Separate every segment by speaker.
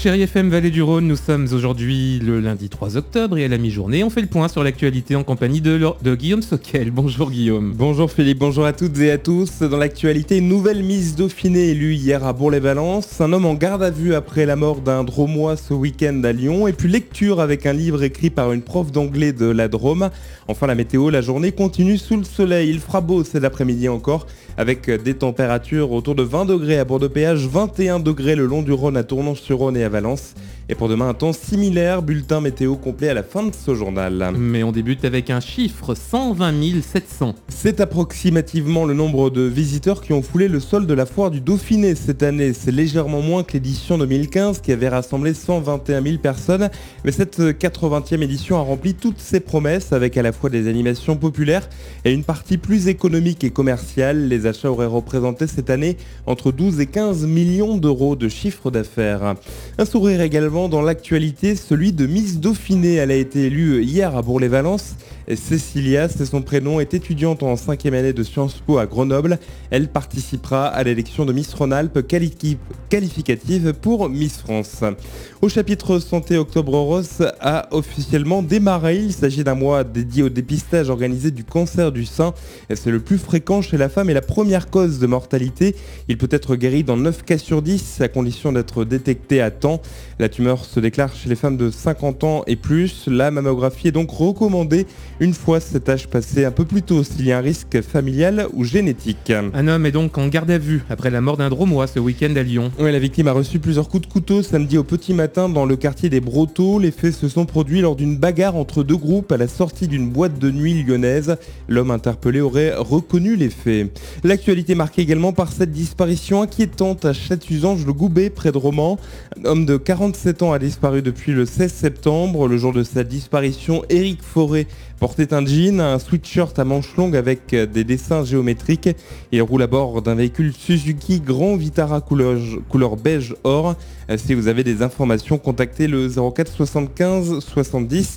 Speaker 1: Chérie FM Vallée du Rhône, nous sommes aujourd'hui le lundi 3 octobre et à la mi-journée, on fait le point sur l'actualité en compagnie de Guillaume Soquel. Bonjour Guillaume.
Speaker 2: Bonjour Philippe, bonjour à toutes et à tous. Dans l'actualité, une nouvelle Miss Dauphiné élue hier à Bourg-les-Valences, un homme en garde à vue après la mort d'un Dromois ce week-end à Lyon, et puis lecture avec un livre écrit par une prof d'anglais de la Drôme. Enfin la météo, la journée continue sous le soleil, il fera beau cet après-midi encore, avec des températures autour de 20 degrés à Bordeaux-Péage, 21 degrés le long du Rhône à Tournon-sur-Rhône et à Valence. Et pour demain, un temps similaire, bulletin météo complet à la fin de ce journal.
Speaker 1: Mais on débute avec un chiffre, 120 700.
Speaker 2: C'est approximativement le nombre de visiteurs qui ont foulé le sol de la foire du Dauphiné cette année. C'est légèrement moins que l'édition 2015 qui avait rassemblé 121 000 personnes. Mais cette 80e édition a rempli toutes ses promesses avec à la fois des animations populaires et une partie plus économique et commerciale. Les achats auraient représenté cette année entre 12 et 15 millions d'euros de chiffre d'affaires. Un sourire également dans l'actualité, celui de Miss Dauphiné. Elle a été élue hier à Bourg-les-Valences. Cécilia, c'est son prénom, est étudiante en 5e année de Sciences Po à Grenoble. Elle participera à l'élection de Miss Rhône-Alpes qualificative pour Miss France. Au chapitre Santé, Octobre Rose a officiellement démarré. Il s'agit d'un mois dédié au dépistage organisé du cancer du sein. C'est le plus fréquent chez la femme et la première cause de mortalité. Il peut être guéri dans 9 cas sur 10 à condition d'être détecté à temps. La tumeur se déclare chez les femmes de 50 ans et plus. La mammographie est donc recommandée une fois cet âge passé, un peu plus tôt s'il y a un risque familial ou génétique.
Speaker 1: Un homme est donc en garde à vue après la mort d'un Dromois ce week-end à Lyon.
Speaker 2: Oui, la victime a reçu plusieurs coups de couteau samedi au petit matin dans le quartier des Brotteaux. Les faits se sont produits lors d'une bagarre entre deux groupes à la sortie d'une boîte de nuit lyonnaise. L'homme interpellé aurait reconnu les faits. L'actualité marquée également par cette disparition inquiétante à Chatuzange-le-Goubet près de Romans. Un homme de 47 ans a disparu depuis le 16 septembre. Le jour de sa disparition, Éric Forêt portait un jean, un sweatshirt à manches longues avec des dessins géométriques. Il roule à bord d'un véhicule Suzuki Grand Vitara couleur beige or. Si vous avez des informations, contactez le 04 75 70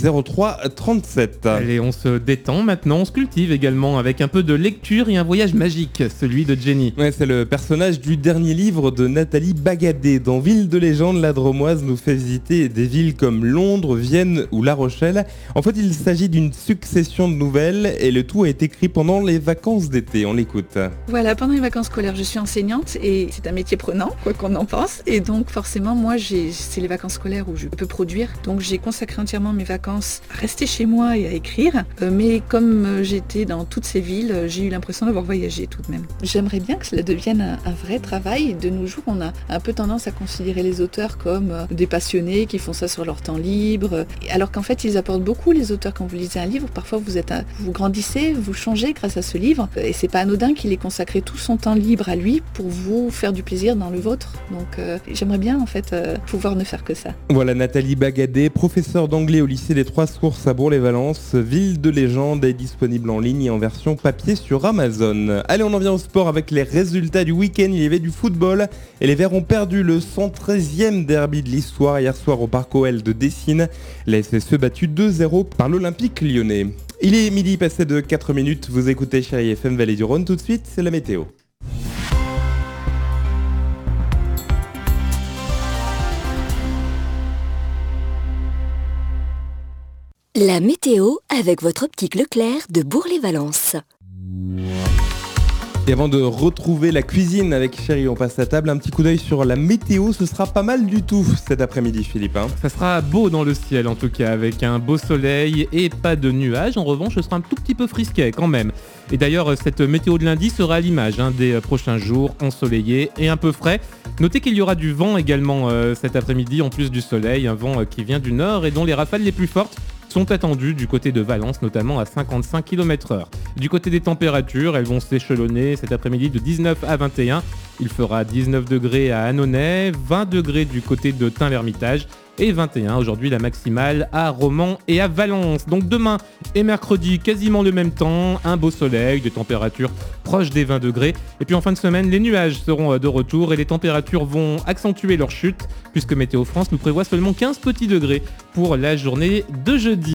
Speaker 2: 03 37.
Speaker 1: Allez, on se détend maintenant, on se cultive également avec un peu de lecture et un voyage magique, celui de Jenny.
Speaker 2: Ouais, c'est le personnage du dernier livre de Nathalie Bagadé. Dans Ville de légende, la Dromoise nous fait visiter des villes comme Londres, Vienne ou La Rochelle. En fait, il s'agit d'une succession de nouvelles et le tout a été écrit pendant les vacances d'été. On l'écoute.
Speaker 3: Voilà, pendant les vacances scolaires, je suis enseignante et c'est un métier prenant, quoi qu'on en pense. Et donc forcément, moi, c'est les vacances scolaires où je peux produire. Donc j'ai consacré entièrement mes vacances à rester chez moi et à écrire. Mais comme j'étais dans toutes ces villes, j'ai eu l'impression d'avoir voyagé tout de même. J'aimerais bien que cela devienne un vrai travail. De nos jours, on a un peu tendance à considérer les auteurs comme des passionnés qui font ça sur leur temps libre. Alors qu'en fait, ils apportent beaucoup, les auteurs. Quand vous lisez un livre, parfois vous grandissez, vous changez grâce à ce livre. Et c'est pas anodin qu'il ait consacré tout son temps libre à lui pour vous faire du plaisir dans le vôtre. Donc j'aimerais bien en fait pouvoir ne faire que ça.
Speaker 2: Voilà Nathalie Bagadé, professeure d'anglais au lycée des Trois Sources à Bourg-les-Valences. Ville de légende est disponible en ligne et en version papier sur Amazon. Allez, on en vient au sport avec les résultats du week-end. Il y avait du football et les Verts ont perdu le 113e derby de l'histoire hier soir au Parc OL de Dessines. La SSE battue 2-0 par l'Olympique lyonnais. Il est midi passé de 4 minutes, vous écoutez Chérie FM Vallée du Rhône, tout de suite c'est la météo.
Speaker 4: La météo avec votre optique Leclerc de Bourg-les-Valences.
Speaker 2: Et avant de retrouver la cuisine avec Chérie, on passe à table. Un petit coup d'œil sur la météo, ce sera pas mal du tout cet après-midi Philippe.
Speaker 1: Ça sera beau dans le ciel en tout cas, avec un beau soleil et pas de nuages. En revanche, ce sera un tout petit peu frisquet quand même. Et d'ailleurs, cette météo de lundi sera à l'image des prochains jours, ensoleillés et un peu frais. Notez qu'il y aura du vent également cet après-midi, en plus du soleil, un vent qui vient du nord et dont les rafales les plus fortes sont attendues du côté de Valence, notamment à 55 km/h. Du côté des températures, elles vont s'échelonner cet après-midi de 19 à 21. Il fera 19 degrés à Annonay, 20 degrés du côté de Tain-l'Hermitage et 21 aujourd'hui la maximale à Romans et à Valence. Donc demain et mercredi, quasiment le même temps, un beau soleil, des températures proches des 20 degrés. Et puis en fin de semaine, les nuages seront de retour et les températures vont accentuer leur chute puisque Météo France nous prévoit seulement 15 petits degrés pour la journée de jeudi.